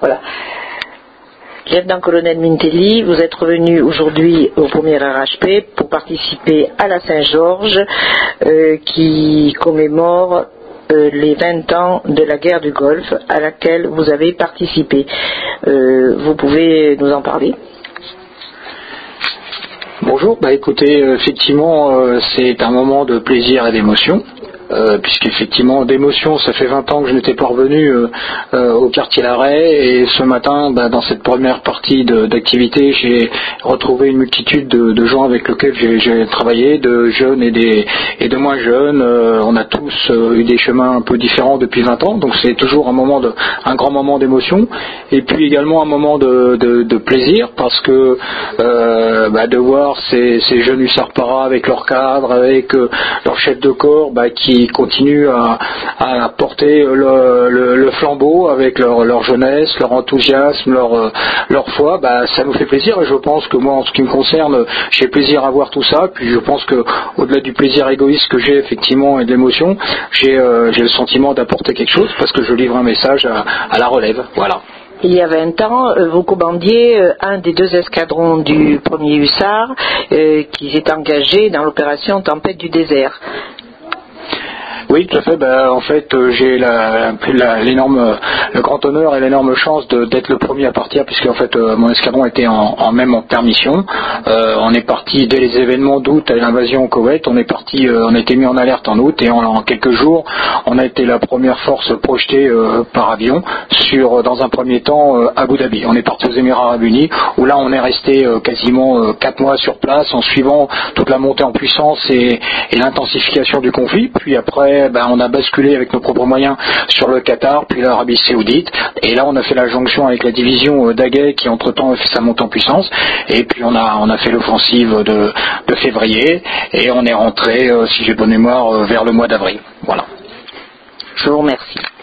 Voilà. Lieutenant-colonel Mintelli, vous êtes revenu aujourd'hui au premier RHP pour participer à la Saint-Georges qui commémore les 20 ans de la guerre du Golfe à laquelle vous avez participé. Vous pouvez nous en parler ? Bonjour, écoutez, effectivement, c'est un moment de plaisir et d'émotion. Puisqu'effectivement d'émotion, ça fait 20 ans que je n'étais pas revenu au quartier Larrey, et ce matin, dans cette première partie d'activité, j'ai retrouvé une multitude de gens avec lesquels j'ai travaillé, de jeunes et de moins jeunes. On a tous eu des chemins un peu différents depuis 20 ans, donc c'est toujours un grand moment d'émotion, et puis également un moment de plaisir, parce que de voir ces jeunes hussards para avec leur cadre, avec leur chef de corps qui continuent à porter le flambeau avec leur jeunesse, leur enthousiasme, leur foi, ça nous fait plaisir, et je pense que moi, en ce qui me concerne, j'ai plaisir à voir tout ça. Puis je pense que au-delà du plaisir égoïste que j'ai effectivement et de l'émotion, j'ai le sentiment d'apporter quelque chose, parce que je livre un message à la relève. Voilà. Il y a 20 ans, vous commandiez un des 2 escadrons du 1er Hussard qui s'est engagé dans l'opération Tempête du désert. Oui, tout à fait. En fait, j'ai le grand honneur et l'énorme chance d'être le premier à partir, puisque en fait mon escadron était en permission. On est parti dès les événements d'août à l'invasion au Koweït. On a été mis en alerte en août, et en quelques jours, on a été la première force projetée par avion dans un premier temps Abu Dhabi. On est parti aux Émirats Arabes Unis, où là on est resté quasiment 4 mois sur place en suivant toute la montée en puissance et l'intensification du conflit. Puis après, on a basculé avec nos propres moyens sur le Qatar, puis l'Arabie Saoudite, et là on a fait la jonction avec la division d'Aguet qui entre-temps a fait sa montée en puissance, et puis on a fait l'offensive de février, et on est rentré, si j'ai bonne mémoire, vers le mois d'avril. Voilà. Je vous remercie.